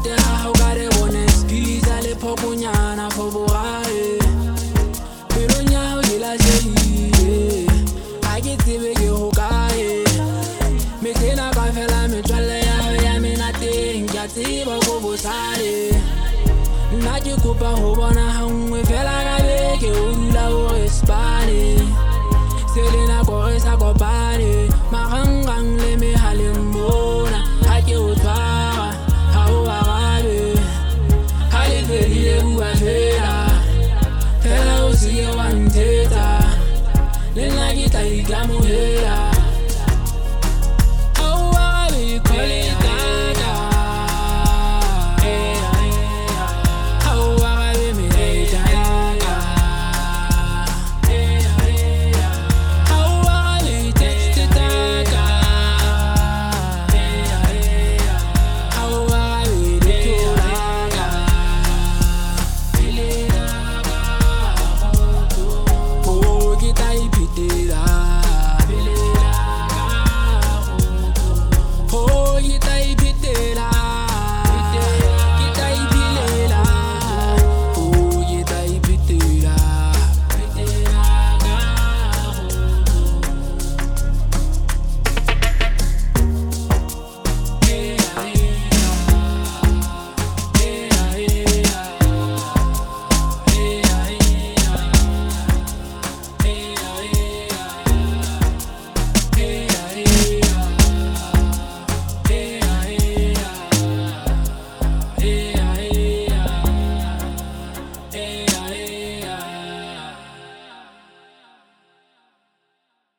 monate ha o ka re bone skiza le phokonyana for bogae pelong ya hao di lahlehile ha ke tsebe ke hokae metlhena ka fela metswalle ya hao ya menateng ke a tseba ko bosale nna ke kopa ho bona ha nngwe fela ka beke o dula o re spane se le nako re sa kopane marang